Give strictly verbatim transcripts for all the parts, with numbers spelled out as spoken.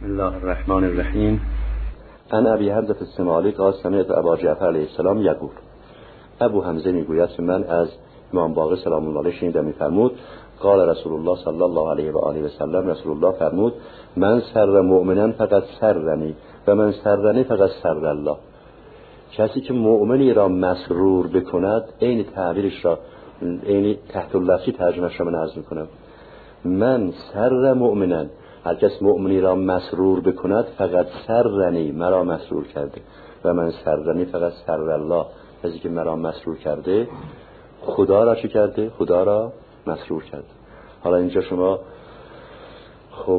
بسم الله الرحمن الرحیم. عن ابی حمزة السمالی قال سمعت ابا جعفر علیه السلام یقول. ابو حمزه میگوید که من از امام باقر سلام الله علیه شنیدم میفرمود قال رسول الله صلی الله علیه و آله و سلم، رسول الله فرمود من سر مؤمنا فقط سرنی و من سرنی فقط سر الله. کسی که مؤمنی را مسرور بکند، این تعبیرش را این تحت اللفظی ترجمهش را من عرض میکنم. من سر مؤمنا، هر کس مؤمنی را مسرور بکند فقط سرنی، مرا مسرور کرده، و من سرنی فقط سر الله، کسی که مرا مسرور کرده خدا را چی کرده؟ خدا را مسرور کرده. حالا اینجا شما خب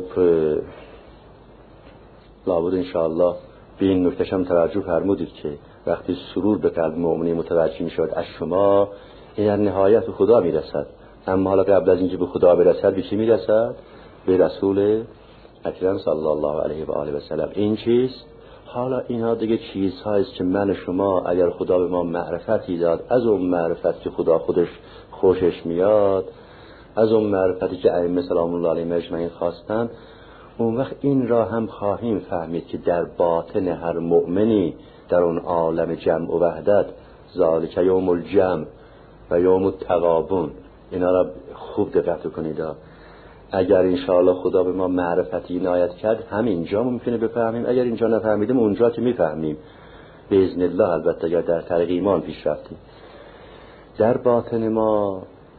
لابد انشاءالله به این نکته‌ش هم توجه فرمودید که وقتی سرور به قلب مؤمنی متوجه میشود از شما، این در نهایت خدا میرسد. اما حالا قبل از اینکه به خدا برسد به چی میرسد؟ به رسول اکرم صلی الله علیه و آله و سلم. این چیز حالا اینا دیگه چیزهاییست که من شما اگر خدا به ما معرفتی داد، از اون معرفت که خدا خودش خوشش میاد، از اون معرفتی که ائمه سلام الله علیهم اجمعین خواستن، اون وقت این را هم خواهیم فهمید که در باطن هر مؤمنی در اون عالم جمع و وحدت، ذالک یوم الجمع و یوم التغابن، اینا را خوب دقت کنید. اگر انشاءالله خدا به ما معرفتی عنایت کرد همینجا ممکنه بفهمیم، اگر اینجا نفهمیدیم اونجا که میفهمیم باذن الله. البته اگر در طریق ایمان پیش رفتیم، در باطن ما،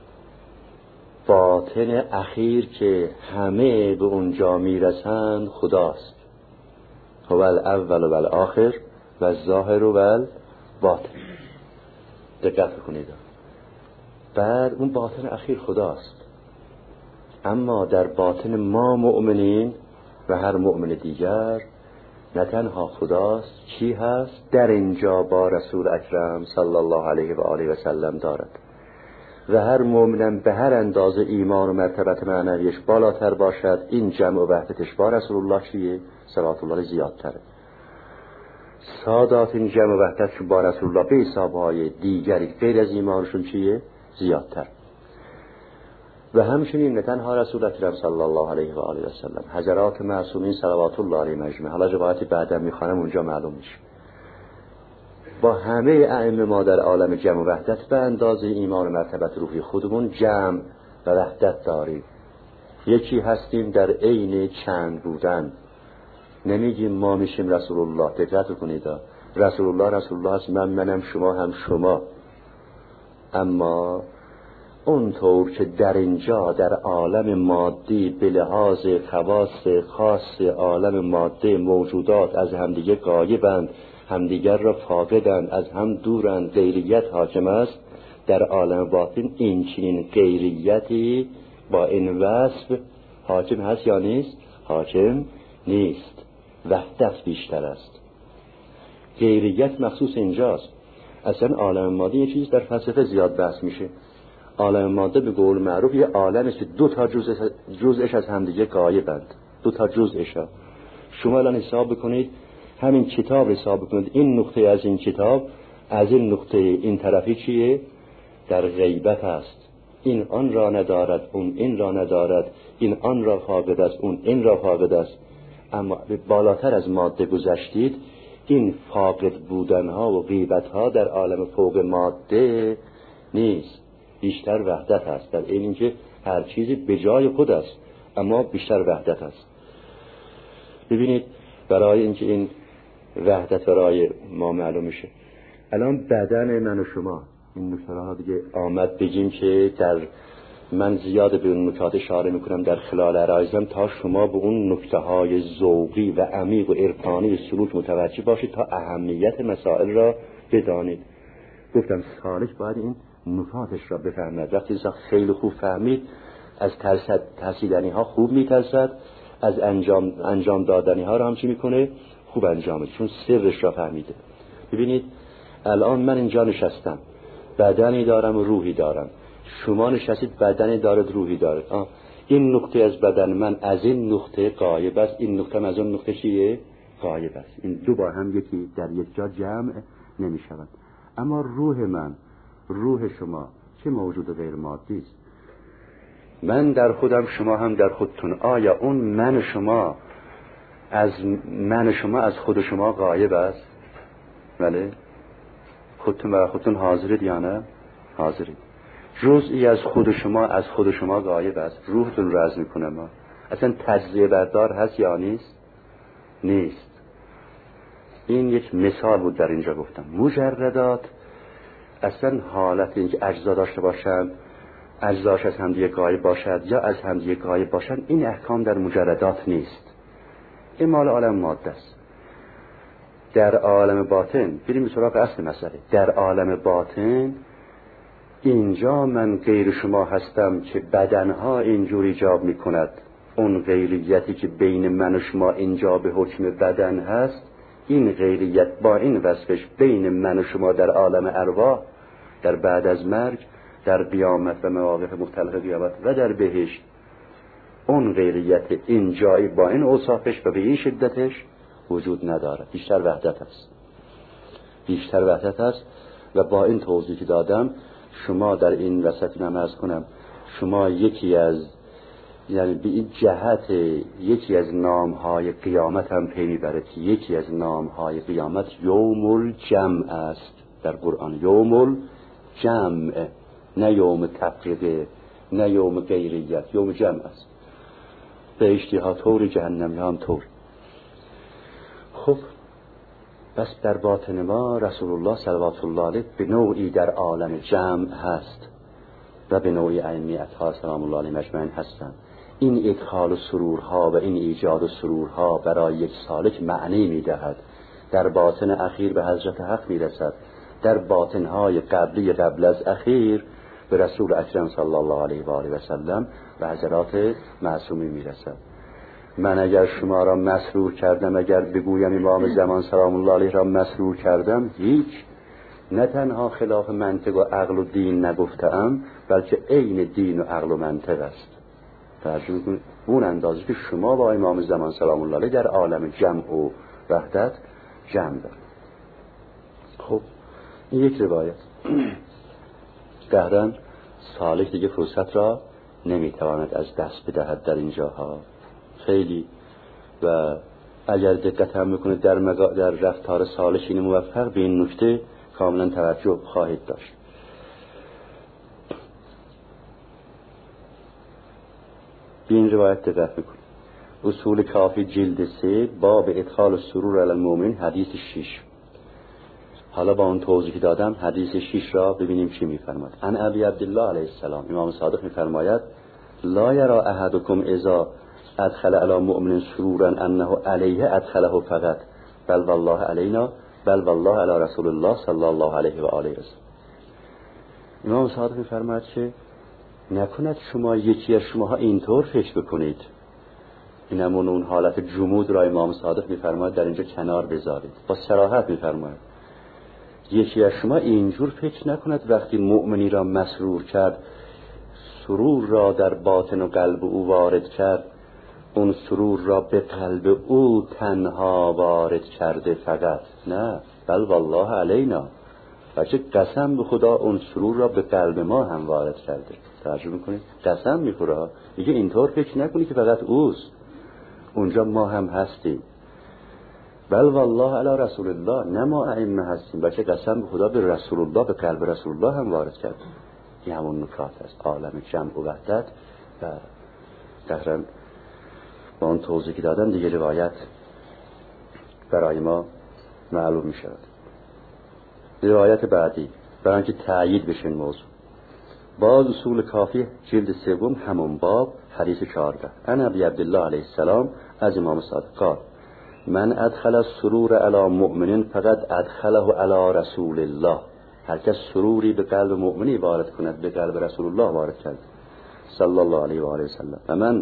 باطن اخیر که همه به اونجا میرسند خداست. هو الاول و الاخر و الظاهر و الباطن. دقت کنید، بر اون باطن اخیر خداست. اما در باطن ما مؤمنین و هر مؤمن دیگر نه تنها خداست، چی هست؟ در اینجا با رسول اکرم صلی الله علیه و آله و سلم دارد. و هر مؤمنم به هر اندازه ایمان و مرتبت معنویش بالاتر باشد، این جمع و وحدتش با رسول الله چیه؟ صلوات الله زیادتره. سادات این جمع و وحدتش با رسول الله به حسابهای دیگری غیر از ایمانشون چیه؟ زیادتر. و همچنین نه تنها رسول اکرم صلی الله علیه و آله و سلم، حضرات معصومین صلوات الله علیهم اجمعین، حالا روایتی بعدا میخوانم اونجا معلوم میشه، با همه ائمه ما در عالم جمع و وحدت به اندازه ایمان و مرتبت روحی خودمون جمع و وحدت داریم. یکی هستیم در عین چند بودن. نمیگیم ما میشیم رسول الله. دقت کنید، رسول الله رسول الله هست، من منم، شما هم شما. اما اونطور که در اینجا در عالم مادی به لحاظ خواص خاص عالم ماده موجودات از همدیگه غایبند، همدیگر را فاقدند، از هم دورند، غیریت حاکم است، در عالم باطن این چنین غیریتی با این وصف حاکم هست یا نیست؟ حاکم نیست. وحدت بیشتر است. غیریت مخصوص اینجاست. اصلا عالم مادی یه چیز در فلسفه زیاد بحث میشه. عالم ماده به قول معروف یه عالمی است که دو تا جزء جزءش از همدیگه غایبند. دو تا جزءش. شما الان حساب بکنید، همین کتاب حساب بکنید، این نقطه از این کتاب از این نقطه این طرفی چیه؟ در غیبت است. این آن را ندارد، اون این را ندارد، این آن را فاقد است، اون این را فاقد است. اما به بالاتر از ماده گذشتید، این فاقد بودنها و غیبتها در عالم فوق ماده نیست. بیشتر وحدت هست، در این اینکه هر چیزی به جای خود است، اما بیشتر وحدت هست. ببینید، برای اینکه این وحدت برای ما معلوم میشه، الان بدن من و شما، این نکته ها دیگه آمد بگیم که در من زیاد به اون نکات اشاره میکنم در خلال عرایزم تا شما به اون نکته های ذوقی و عمیق و عرفانی سلوک متوجه باشید تا اهمیت مسائل را بدانید. گفتم سالک باید این نکاتش را بفهمد. وقتی انسان خیلی خوب فهمید، از ترسیدنی ها خوب میترسد، از انجام انجام دادنی ها را هم چی میکنه؟ خوب انجامه، چون سرش را فهمیده. ببینید الان من اینجا نشستم، بدنی دارم و روحی دارم. شما نشستید، بدنی دارد، روحی دارد. آه. این نقطه از بدن من از این نقطه غایب است، این نقطه از اون نقطه چیه؟ غایب است. این دو با هم یکی در یک جا جمع نمیشوند. اما روح من، روح شما چه موجود غیر مادی است. من در خودم، شما هم در خودتون. آیا اون من شما از من شما از خود شما غایب است. بله، خودتون و خودتون حاضرید یا نه؟ حاضرید. جزئی از خود شما از خود شما غایب است. روحتون رو از میکنه. ما اصلا تجزیه بردار هست یا نیست؟ نیست. این یک مثال بود در اینجا گفتم. مجردات اصلا حالت اینکه اجزا داشته باشند، اجزاش از همدیگه غایب باشد یا از همدیگه غایب باشند، این احکام در مجردات نیست. این مال عالم ماده است. در عالم باطن، بریم به سراغ اصل مسئله. در عالم باطن اینجا من غیر شما هستم که بدنها اینجور ایجاب میکند. اون غیریتی که بین من و شما اینجا به حکم بدن هست، این غیریت با این وصفش بین من و شما در عالم ارواح، در بعد از مرگ، در قیامت و مواقف مختلف قیامت و در بهشت، اون غیریت اینجایی با این اوصافش و به این شدتش وجود ندارد. بیشتر وحدت است. بیشتر وحدت است. و با این توضیحی که دادم، شما در این وسط نماز کنم، شما یکی از، یعنی به این جهت یکی از نامهای قیامت هم پی میبرد که یکی از نامهای قیامت یوم الجمع است در قرآن. یوم الجمع، نه یوم تفریقه، نه یوم غیریت، یوم جمع است. بهشتی ها طور، جهنمی ها هم طور. خب بس در باطن ما رسول الله صلوات الله علیه به نوعی در عالم جمع هست و به نوعی ائمه اطهار سلام الله علیهم اجمعین هستند. این ادخال و سرورها و این ایجاد و سرورها برای یک سالک معنی میدهد. در باطن اخیر به حضرت حق میرسد، در باطنهای قبلی قبل از اخیر به رسول اکرم صلی الله علیه و آله و سلم و حضرات معصومین میرسد. من اگر شما را مسرور کردم، اگر بگویم امام زمان سلام الله علیه را مسرور کردم، هیچ، نه تنها خلاف منطق و عقل و دین نگفتم، بلکه عین دین و عقل و منطق است. ترجمه کنید اون اندازه که شما با امام زمان سلام الله علیه در عالم جمع و وحدت جمع دارید. خب این یک روایت. قهرن سالک دیگه فرصت را نمیتواند از دست بدهد در اینجاها خیلی. و اگر دقت هم میکنه در, مقا... در رفتار سالکین موفق به این نکته کاملا توجه خواهید داشت. به این روایت دقت میکنه. اصول کافی جلد سه باب ادخال السرور علی المؤمن حدیث شش. حالا با اون توضیح که دادم حدیث شش را ببینیم چی میفرماید. عن ابی عبدالله علیه السلام، امام صادق میفرماید لا یرا احدکم اذا ادخل علی مؤمن سرورا انه علیه ادخله فقط بل والله علینا بل والله علی رسول الله صلی الله علیه و آله و سلم. امام صادق میفرماید که نکند شما یکی از شماها اینطور فکر بکنید. این همون اون حالت جمود را امام صادق میفرماید در اینجا کنار بذارید. با صراحت میفرماید یکی از شما اینجور فکر نکند وقتی مؤمنی را مسرور کرد، سرور را در باطن و قلب او وارد کرد، اون سرور را به قلب او تنها وارد کرده فقط، نه، بل والله علینا، بچه قسم به خدا اون سرور را به قلب ما هم وارد کرده. ترجمه کنید قسم میخوره، میگه اینطور فکر نکنی که فقط اوست، اونجا ما هم هستیم. بل والله علی رسول الله، نه ما ائمه هستیم، بچه قسم به خدا به رسول الله، به قلب رسول الله هم وارد کرده. این همون نکات است، عالم جمع و وحدت. و دقیقاً با اون توضیحی دادن دیگه روایت برای ما معلوم می شود. روایت بعدی برای اینکه تأیید بشه این موضوع، باز اصول کافی جلد سوم همون باب حدیث چهارده. عن ابی عبدالله علیه السلام از امام صادق قال من ادخل السرور علی مؤمن فقط ادخله علی رسول الله. هر کس سروری به قلب مؤمنی وارد کند به قلب رسول الله وارد کرد صلی الله علیه و آله و سلم. و من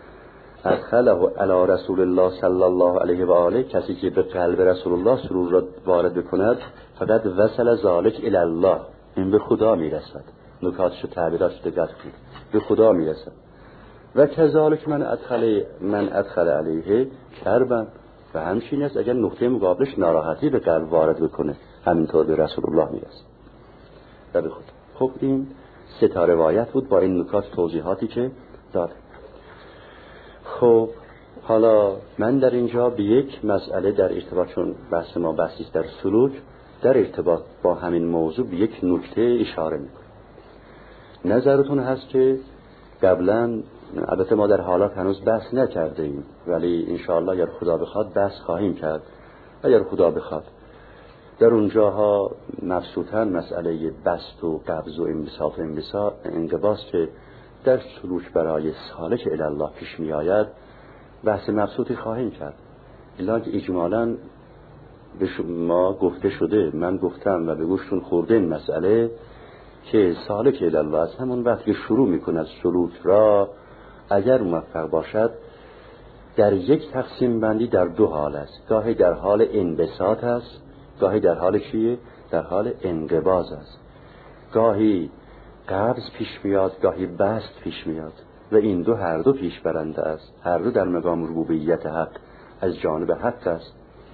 ادخله علی رسول الله صلی الله علیه و آله، کسی که به قلب رسول الله سرور را وارد بکند فقط وصل ذلک الی الله، این به خدا میرسد. نکاتش و تعبیراتش دقت کنید، به خدا میرسد. و کذالک من ادخل من ادخل علیه کربا، و همچنین است اگر نقطه مقابلش ناراحتی به قلب وارد بکنه همینطور به رسول الله میرسه و به خدا. خب این سه تا روایت بود با این نکات توضیحاتی که داده. خب حالا من در اینجا به یک مسئله در ارتباط، چون بحث ما بحثی در سلوک، در ارتباط با همین موضوع به یک نکته اشاره میکنم. نظرتون هست که قبلا، البته ما در حالات هنوز بحث نکرده ایم، ولی انشاءالله اگر خدا بخواد بحث خواهیم کرد، اگر خدا بخواد در اونجاها مبسوطاً مسئله بست و قبض و انبساط و انبساط انقباض که در سلوک برای سالک الی الله پیش می آید بحث مبسوطی خواهیم کرد. الا که اجمالاً به ما گفته شده، من گفتم و به گوشتون خورده این مسئله که سالک الی الله از همون وقت که شروع میکنه از سلوک را، اگر موفق باشد در یک تقسیم بندی در دو حال است. گاهی در حال انبساط است، گاهی در حال چیه؟ در حال انقباض است. گاهی قبض پیش میاد، گاهی بست پیش میاد و این دو هر دو پیش برنده است. هر دو در مقام ربوبیت حق از جانب حق است.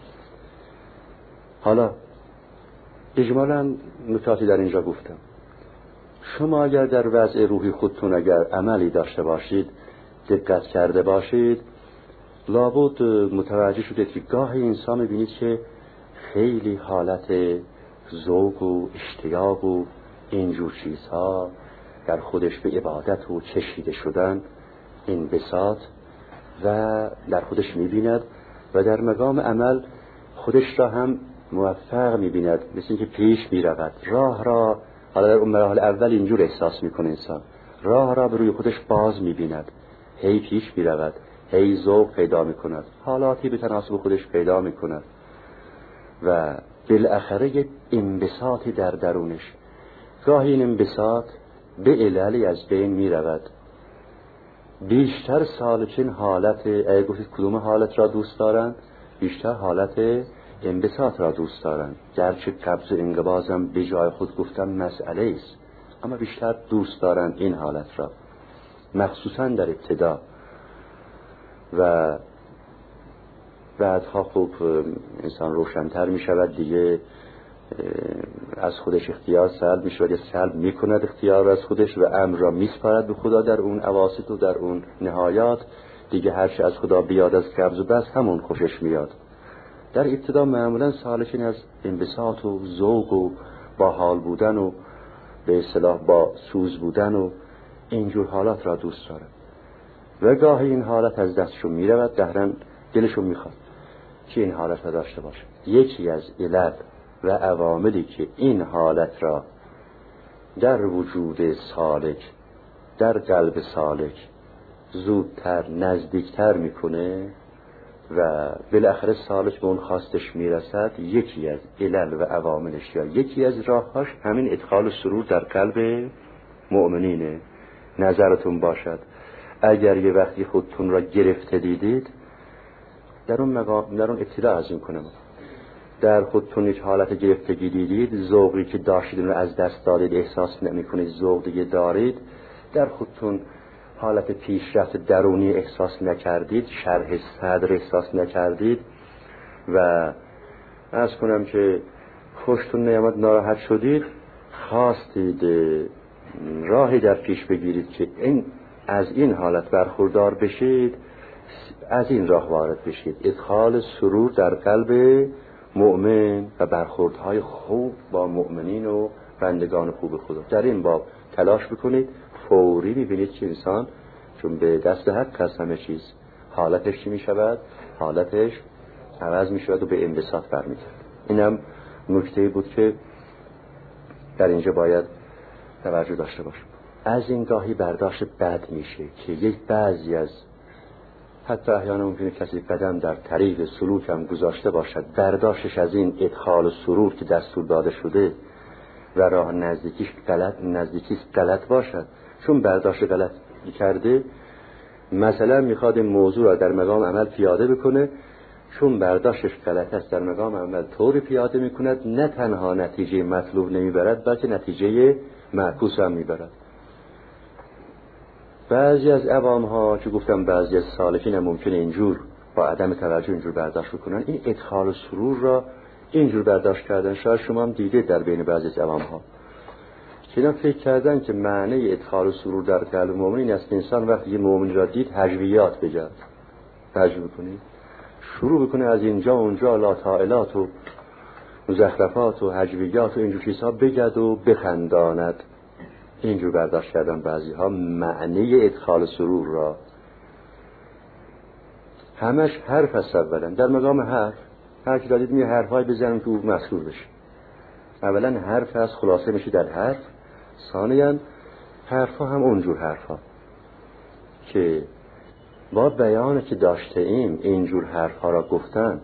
حالا اجمالاً نکاتی در اینجا گفتم. شما اگر در وضع روحی خودتون اگر عملی داشته باشید، دقت کرده باشید، لابد متوجه شدید که گاهی انسان می‌بینید که خیلی حالت ذوق و اشتیاق و اینجور چیزها در خودش به عبادت و چشیده شدن، انبساط و در خودش می‌بیند و در مقام عمل خودش را هم موفق می‌بیند، مثل اینکه پیش می‌رود. راه را حالا در اون مراحل اول اینجور احساس می‌کنه انسان، راه را به روی خودش باز می‌بیند، هی پیش می‌رود، هی ذوق پیدا می‌کند، حالاتی به تناسب خودش پیدا می‌کند و بالاخره یک انبساطی در درونش. گاهی این انبساط به عللی از بین می‌رود. بیشتر سالکین حالت، اگه گفتید کدوم حالت را دوست دارند، بیشتر حالت انبساط را دوست دارند. گرچه قبض و انقباضم به جای خود گفتم مسئله است، اما بیشتر دوست دارند این حالت را، مخصوصا در ابتدا. و بعدها خوب انسان روشن‌تر می شود، دیگه از خودش اختیار سلب می شود یا سلب می کند اختیار از خودش و امر را می سپارد به خدا در اون اواسط و در اون نهایات. دیگه هرچی از خدا بیاد از قبض و بس همون خوشش میاد. در ابتدا معمولا سالکین از انبساط و ذوق و با حال بودن و به اصطلاح با سوز بودن و اینجور حالات را دوست دارند و گاهی این حالت از دستشون میرود، دهرن دلشون میخواد که این حالت را داشته باشه. یکی از علت و عواملی که این حالت را در وجود سالک، در قلب سالک زودتر نزدیکتر میکنه و بالاخره سالک به اون خواستش میرسد، یکی از علل و عواملش یا یکی از راههاش همین ادخال سرور در قلب مؤمنینه. نظرتون باشد اگر یه وقتی خودتون را گرفته دیدید، در اون مقام، در اون ابتدا از این کنم، در خودتون یک حالت گرفتگی دیدید، ذوقی که داشتید رو از دست دادید، احساس نمی کنید ذوق دیگه دارید، در خودتون حالت پیشرفت درونی احساس نکردید، شرح صدر احساس نکردید و عرض کنم که خوشتون نیامد، ناراحت شدید، خواستید راهی در پیش بگیرید که این از این حالت برخوردار بشید، از این راه وارد بشید، ادخال سرور در قلب مؤمن و برخوردهای خوب با مؤمنین و بندگان خوب خدا. در این باب تلاش بکنید، فوری میبینید که انسان چون به دست حق هست همه چیز، حالتش چی میشود؟ حالتش عوض میشود و به انبساط برمیگرد. اینم نکته بود که در اینجا باید توجه داشته باشیم. از این گاهی برداشت بد میشه که یک بعضی از، حتی احیانا ممکنه کسی قدم در طریق سلوک هم گذاشته باشد، برداشتش از این ادخال سرور که دستور داده شده و راه نزدیکیش غلط، نزدیکیش غلط باشد. چون برداشت غلط کرده، مثلا میخواد این موضوع را در مقام عمل پیاده بکنه، چون برداشتش غلط است در مقام عمل طوری پیاده میکند نه تنها نتیجه مطلوب نمیبرد، بلکه نتیجه معکوس هم میبرد. بعضی از عوام ها که گفتم بعضی از سالکین هم ممکنه اینجور با عدم توجه اینجور برداشت بکنن، این ادخال و سرور را اینجور برداشت کردن. شاید شما هم دیده در بین بعضی از عوام ها که اینا فکر کردن که معنی ادخال و سرور در قلب مؤمن این است که انسان وقتی یه مؤمن را دید هجویات بگرد، تجربه کنید، شروع بکنه از اینجا اونجا لاطائلات و مزخرفات و هجویات و اینجور چیزها بگد و بخنداند. اینجور برداشت کردن بعضی ها معنی ادخال سرور را. همش حرف هست. اولا در مقام حرف هر کی دادید می حرفای بزنم که او مسرور بشه. اولا حرف هست، خلاصه میشه در حرف. ثانیاً حرف ها هم اونجور حرف ها که با بیانه که داشته ایم اینجور حرف ها را گفتن،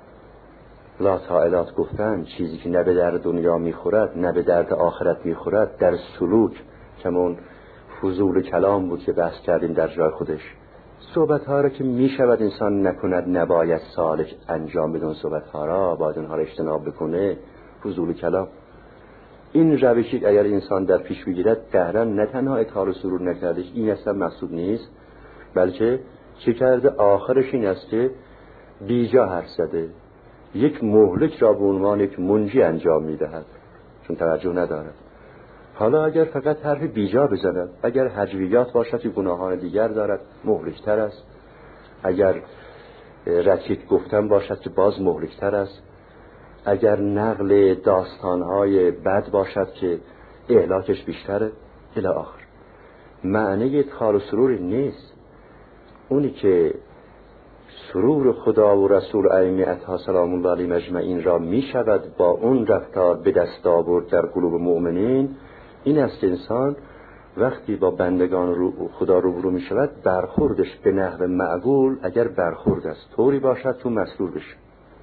لاطائلات گفتن، چیزی که نه به درد دنیا میخورد نه به درد آخرت میخورد، در سلوک کمون فضول کلام بود که بحث کردیم در جای خودش. صحبت ها را که میشود انسان نکند نباید سالک انجام بدون صحبت ها را، باید اونها را اجتناب بکنه. فضول کلام این روشی اگر انسان در پیش بگیرد دهرا نه تنها ادخال سرور نکردش، این اصلا مقصود نیست، بلکه چه کرده آخرش این است که بیجا حرف زده، یک مهلک را به عنوان یک منجی انجام میدهد چون توجه ندارد. حالا اگر فقط حرف بیجا بزند، اگر هجویات باشد که گناهان دیگر دارد مهلکتر است، اگر رکیک گفتن باشد که باز مهلکتر است، اگر نقل داستانهای بد باشد که اهلاکش بیشتره الی آخر. معنی ادخال سرور نیست. اونی که سرور خدا و رسول ائمه اطهار سلام الله علیهم اجمعین را می شود با اون رفتار به دست آورد در قلوب مؤمنین، این است که انسان وقتی با بندگان رو خدا روبرو می شود برخوردش به نحو معقول، اگر برخورد است طوری باشد تو مسرور بشه.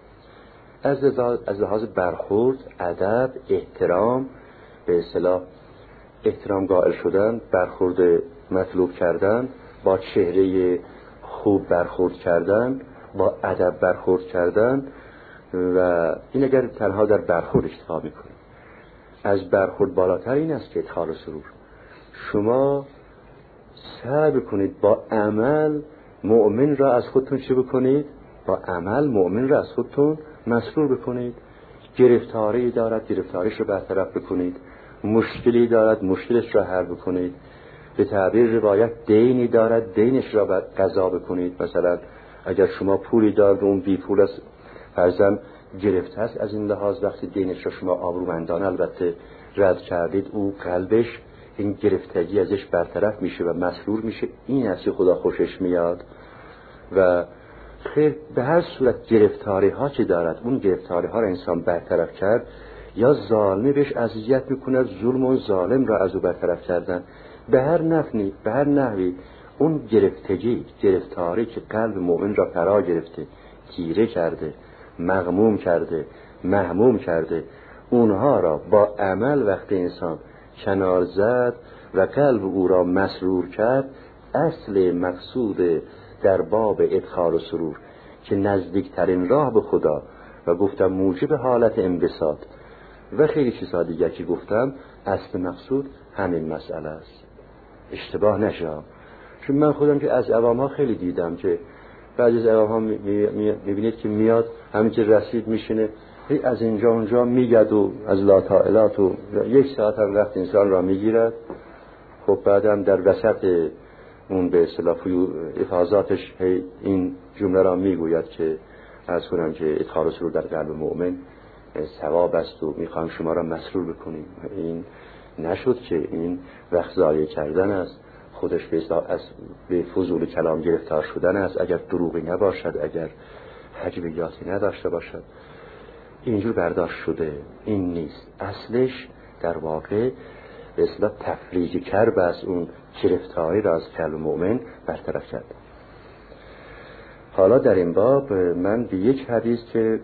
از از لحاظ برخورد، ادب، احترام، به اصطلاح احترام قائل شدن، برخورد مطلوب کردن، با چهره خوب برخورد کردن، با ادب برخورد کردن، و این اگر تنها در برخورد اکتفا میکنه. از برخورد بالاتر این است که ادخال سرور. شما سعی بکنید با عمل مؤمن را از خودتون چه بکنید؟ با عمل مؤمن را از خودتون مسرور بکنید. گرفتاری دارد گرفتاریش رو برطرف بکنید، مشکلی دارد مشکلش را حل بکنید، به تعبیر روایت دینی دارد دینش را بر قضا بکنید. مثلا اگر شما پولی دارد و اون بی پول است، فرضاً گرفته است، از این لحاظ وقتی دینش را شما آبرومندانه البته رد کردید، او قلبش این گرفتگی ازش برطرف میشه و مسرور میشه. این است که خدا خوشش میاد. و خیر به هر صورت گرفتاری ها که دارد، اون گرفتاری ها را انسان برطرف کرد، یا ظالمی بهش اذیت میکنه، ظلم و ظالم را از او برطرف کردن، به هر نفنی به هر نحوی اون گرفتگی گرفتاری که قلب مؤمن را فرا گرفته، تیره کرده، مغموم کرده، محموم کرده، اونها را با عمل وقتی انسان کنار زد و قلب او را مسرور کرد، اصل مقصود در باب ادخال و سرور که نزدیکترین راه به خدا و گفتم موجب حالت انبساط و خیلی چیزها دیگر که گفتم، اصل مقصود همین مسئله است. اشتباه نشه. چون من خودم که از عوام ها خیلی دیدم که بعضی از عوام ها میبینید که میاد همین که رسید میشینه از اینجا اونجا میگد و از لاطائلات و یک ساعت هم وقت انسان را میگیرد. خب بعدم در وسط اون به اصطلاح افاضاتش این جمله را میگوید که از کنم که ادخال سرور در قلب مؤمن ثواب است و میخوام شما را مسرور بکنیم. این نشد که این وقت ضایع کردن است، خودش به اصطلاح از به فضول کلام گرفتار شدن است، اگر دروغی نباشد، اگر هجویاتی نداشته باشد. اینجور برداشت شده. این نیست. اصلش در واقع به اصطلاح تفریج کرب از اون گرفتاری را از قلب مؤمن برطرف کرد. حالا در این باب من به یک حدیث که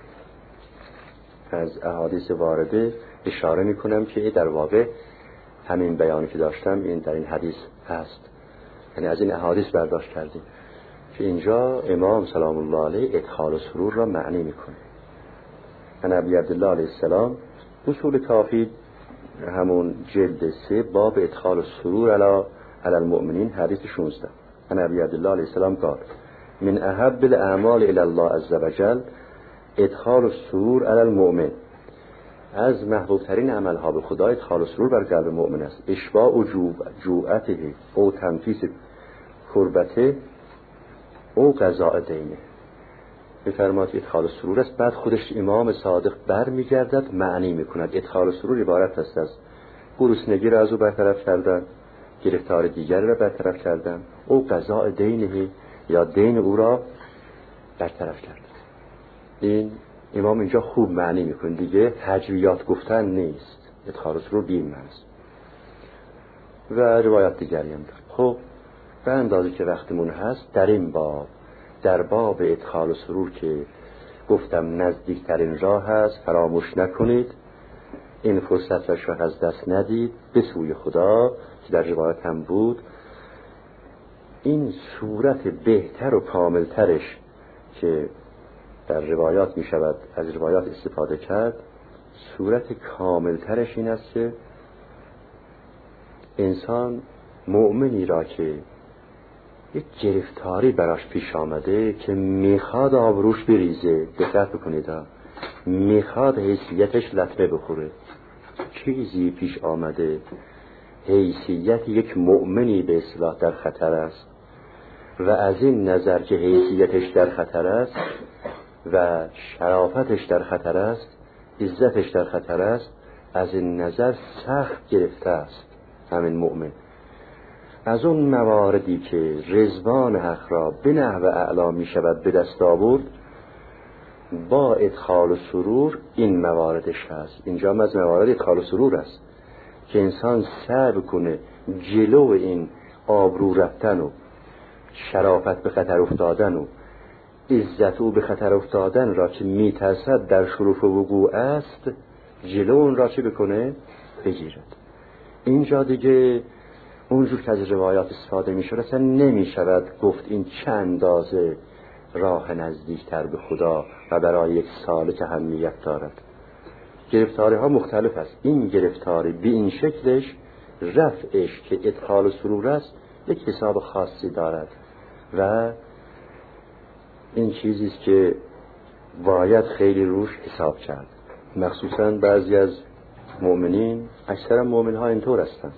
از احادیث وارده اشاره می کنم که در واقع همین بیانی که داشتم این در این حدیث هست، یعنی از این احادیث برداشت کردیم که اینجا امام سلام الله علیه ادخال و سرور را معنی میکنه. ان ابی عبدالله علیه السلام اصول کافی همون جلد سه باب ادخال و سرور علی علی المؤمنین حدیث شانزده. ان ابی عبدالله علیه السلام قال من احب الاعمال الی الله عز وجل ادخال و سرور علی المؤمن. از محبوب ترین عمل ها به خدا ادخال و سرور بر قلب مؤمن است. اشباع و جوعته او تنفیس کربته او قضاء دینه. می‌فرماد ادخال سرور است. بعد خودش امام صادق بر میگردد معنی میکند ادخال سرور عبارت است از گرسنگی را از او برطرف کردن، گرفتار دیگر را برطرف کردن، او قضاء دینه یا دین او را برطرف کردن. این امام اینجا خوب معنی میکنه دیگه، هجویات گفتن نیست. ادخال سرور بین معنیست و روایات دیگری هم داره. خب به اندازه که وقتمون هست در این باب، در باب ادخال سرور که گفتم نزدیکترین راه هست، فراموش نکنید این فرصت را از دست ندید، به سوی خدا که در روایت هم بود. این صورت بهتر و کاملترش که در روایات می شود از روایات استفاده کرد، صورت کاملترش این است که انسان مؤمنی را که یک گرفتاری براش پیش آمده که میخواد آبروش بریزه، دقت بکنید ها، میخواد حیثیتش لطمه بخوره، چیزی پیش آمده حیثیت یک مؤمنی به اصطلاح در خطر است و از این نظر که حیثیتش در خطر است و شرافتش در خطر است، عزتش در خطر است، از این نظر سخت گرفته است همین مؤمن. از اون مواردی که رضوان حق را به نحو اعلا می شود به دست آورد، با ادخال و سرور این مواردش هست. اینجا هم از موارد ادخال و سرور است که انسان سعی کنه جلو این آبرو رفتن و شرافت به خطر افتادن و عزت او به خطر افتادن را که می ترسد در شرف و وقوع است، جلو اون را چه بکنه؟ بگیرد. اینجا دیگه اونجور که از روایات استفاده می شود اصلا نمی شود گفت این چه اندازه راه نزدیکتر به خدا و برای یک سالک اهمیت دارد. گرفتاری ها مختلف است. این گرفتاری به این شکلش رفعش که ادخال و سرور است یک حساب خاصی دارد و این چیزی است که باید خیلی روش حساب کرد. مخصوصا بعضی از مؤمنین، اکثر مؤمن ها اینطور هستند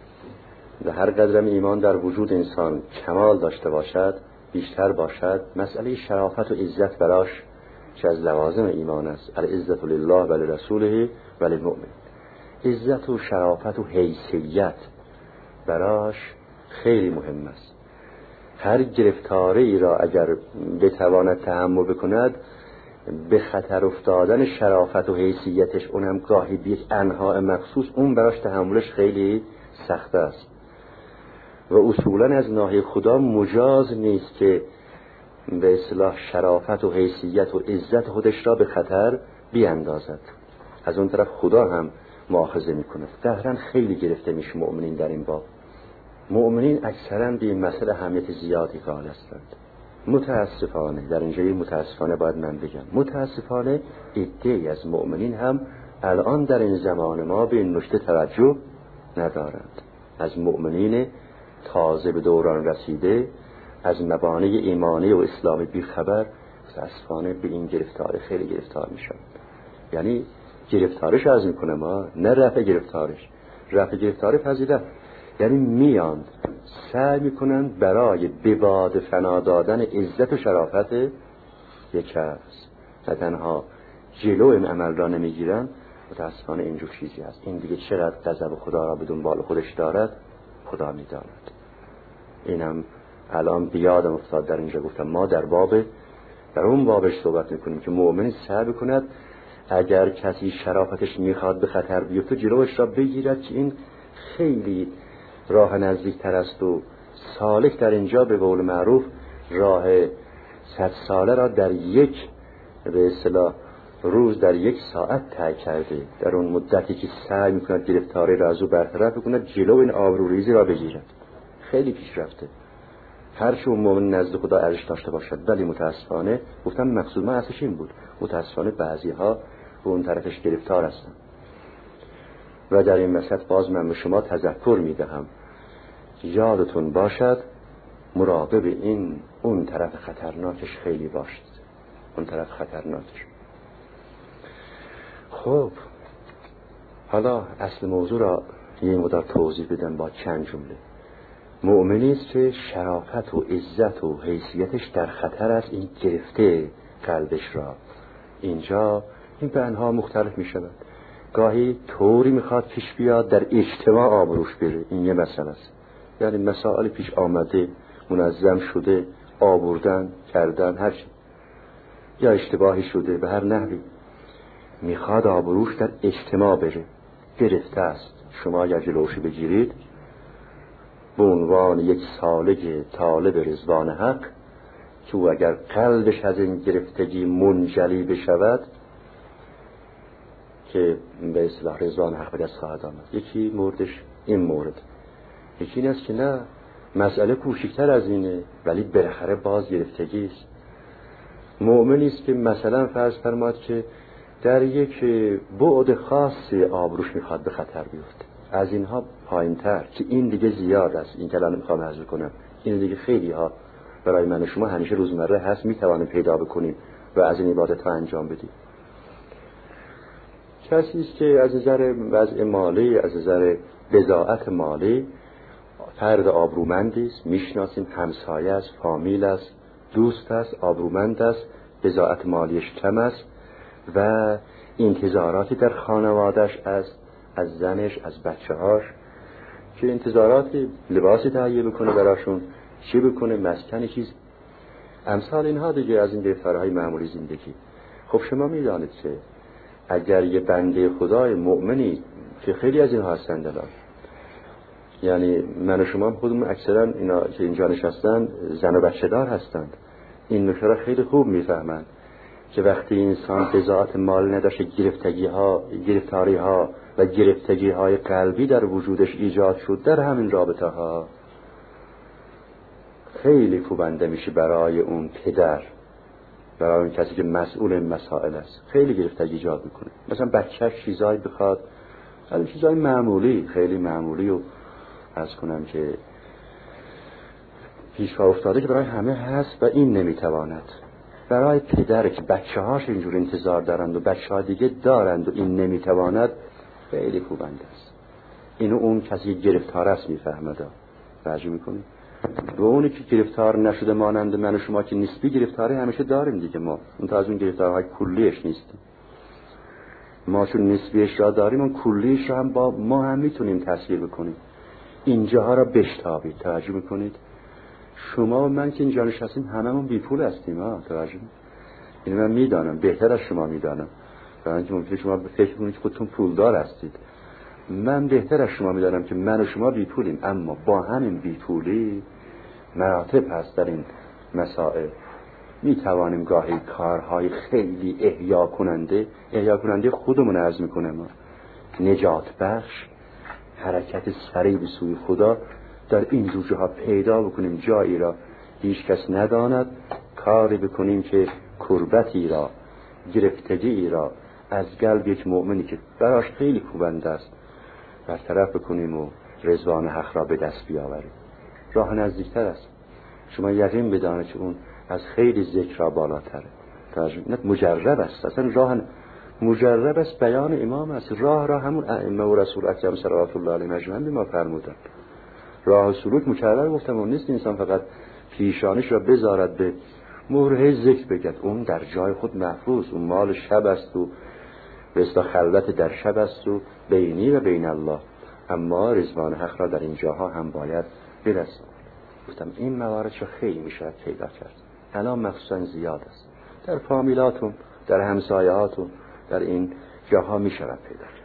و هر قدرم ایمان در وجود انسان کمال داشته باشد، بیشتر باشد، مسئله شرافت و عزت براش که از لوازم ایمان است، العزت لله و لرسوله و للمؤمن، عزت و شرافت و حیثیت براش خیلی مهم است. هر گرفتاری را اگر بتواند تحمل بکند، به خطر افتادن شرافت و حیثیتش، اونم گاهی به یک انواع مخصوص، اون براش تحملش خیلی سخت است و اصولا از ناحیه خدا مجاز نیست که به اصطلاح شرافت و حیثیت و عزت خودش را به خطر بیاندازد. از اون طرف خدا هم مؤاخذه میکنه. ظاهرا خیلی گرفته میشه مؤمنین در این باب. مؤمنین اکثرا به این مسئله اهمیت زیادی قائل هستند. متاسفانه در اینجا متاسفانه باید من بگم، متاسفانه عده‌ای از مؤمنین هم الان در این زمان ما به این نکته توجه ندارند. از مؤمنین تازه به دوران رسیده، از مبانی ایمانی و اسلامی بیخبر، متاسفانه به این گرفتار خیلی گرفتار میشن. یعنی گرفتارش از میکنه ما، نه رفع گرفتارش. رفع گرفتار فضیلت، یعنی میان سعی میکنن برای به باد فنا دادن عزت و شرافت یک کس، نه تنها جلو این عمل را نمیگیرن. متاسفانه اینجور چیزی هست. این دیگه چقدر غضب خدا را به دنبال خودش دارد خدا میداند. اینم الان بیادم افتاد در اینجا گفتم ما در باب در اون بابش صحبت میکنیم که مؤمن سعی بکند اگر کسی شرافتش میخواد به خطر بیفته جلوش را بگیرد، که این خیلی راه نزدیک تر است و سالک در اینجا به قول معروف راه صد ساله را در یک به اصطلاح روز در یک ساعت طی کرده. در اون مدتی که سعی میکند گرفتاری را از او برطرف بکند، جلو این آبروریزی را بگیرد. خیلی پیش رفته هرچه اون مؤمن نزد خدا ارزش داشته باشد. ولی متاسفانه گفتم مقصود من اصلش این بود، متاسفانه بعضی ها به اون طرفش گرفتار هستن و در این وسط باز من به شما تذکر میدهم یادتون باشد مراقب این اون طرف خطرناکش خیلی باشید. اون طرف خطرناکش. خب حالا اصل موضوع را یه مقدار توضیح بدم با چند جمله. مؤمنی است که شرافت و عزت و حیثیتش در خطر است، این گرفته قلبش را. اینجا این بنها مختلف می شود. گاهی طوری میخواد پیش بیاد در اجتماع آبروش بره، این یه مسئله است. یعنی مسائل پیش آمده منظم شده، آوردن کردن هر چی، یا اشتباهی شده به هر نحوی میخواد آبروش در اجتماع بره، گرفته است. شما اگر جلوشی بگیرید به عنوان یک سالک طالب رضوان حق که او اگر قلبش از این گرفتگی منجلی بشود که به اصطلاح رضوان حق به دست خواهد آمد. یکی موردش این مورد، یکی این است که نه، مسئله کوچکتر از اینه ولی بالاخره باز گرفتگی است. مؤمنی است که مثلا فرض فرماد که در یک بعد خاصی آبروش میخواد به خطر بیفته، از اینها پایین‌تر که این دیگه زیاد است، این کلام میخوام عرض کنم، این دیگه خیلی ها برای من و شما همیشه روزمره هست، میتوانیم پیدا بکنیم و از این عبادت ها انجام بدیم. کسی است که از نظر وضع مالی، از نظر بضاعت مالی فرد آبرومندی است، میشناسیم، همسایه است، فامیل است، دوست است، آبرومند است، بضاعت مالیش کم است و انتظاراتی در خانوادهش است، از زنش، از بچه‌هاش، که انتظاراتی لباسی تهیه بکنه براشون، چی بکنه، مسکنی، چیز امثال اینها دیگه از این گرفتارهای معمولی زندگی. خب شما میدانید که اگر یه بنده خدای مؤمنی که خیلی از اینها هستند الان، یعنی من و شما خودمون اکثرا اینا که اینجا نشستن زن و بچه دار هستند، این نکته را خیلی خوب میفهمند که وقتی انسان بضاعت مال نداشته، گرفتگی ها، گرفتاری ها و گرفتگی های قلبی در وجودش ایجاد شد در همین رابطه ها، خیلی کوبنده میشه برای اون پدر، برای اون کسی که مسئول این مسائل است، خیلی گرفتگی ایجاد میکنه. مثلا بچه‌ش چیزایی بخواد، حالا چیزای معمولی، خیلی معمولی و عرض کنم که پیش پا افتاده که برای همه هست و این نمیتواند. برای پدر که بچه‌هاش اینجور انتظار دارند و بچه‌ها دیگه دارند و این نمیتواند، خیلی کوبنده است. اینو اون کسی گرفتار است میفهمد. توجه میکنید؟ و اونی که گرفتار نشده مانند من و شما که نسبی گرفتاری همیشه داریم دیگه، ما اون تا از اون گرفتارهای کلیش نیستیم. ما چون نسبیش را داریم، اون کلیش را هم با ما هم میتونیم تصویر بکنیم. اینجاها را بشتابید. توجه میکنید؟ شما و من که اینجا نشستیم هممون بی پول هستیم. ها توجه. اینو من میدانم، بهتر از شما میدانم، برای اینکه ممکنه شما فکر کنید که خودتون پولدار هستید. من بهتر از شما میدانم که من و شما بی پولیم، اما با همین بی پولی مراتب هست در این مسائل. میتوانیم گاهی کارهای خیلی احیا کننده احیا کننده خودمون عرض میکنه، ما نجات بخش، حرکت سریع به سوی خدا در این جوجه ها پیدا بکنیم، جایی را هیچ کس نداند، کاری بکنیم که کربتی را، گرفتگی را از قلب یک مؤمنی که براش خیلی کوبنده است برطرف بکنیم و رضوان حق را به دست بیاوریم. راه نزدیکتر است. شما یقین بدانید که اون از خیلی ذکر را بالاتره. نه مجرب است، اصلا راه مجرب است، بیان امام است. راه را همون ائمه و رسول اکرم صلوات الله علیهم اجمعین ما فرمودند. راه سلوک مکرر گفتم اون نیست انسان فقط پیشانش را بذارد به مهره ذکر بگد، اون در جای خود محفوظ، اون مال شب است و به اصطلاح خلوت در شب است و بینی و بین الله. اما رضوان حق را در این جاها هم باید برسیم. گفتم این موارد را خیلی میشه پیدا کرد، الان مخصوصا زیاد است در فامیلاتون، در همسایهاتون، در این جاها میشه پیدا کرد.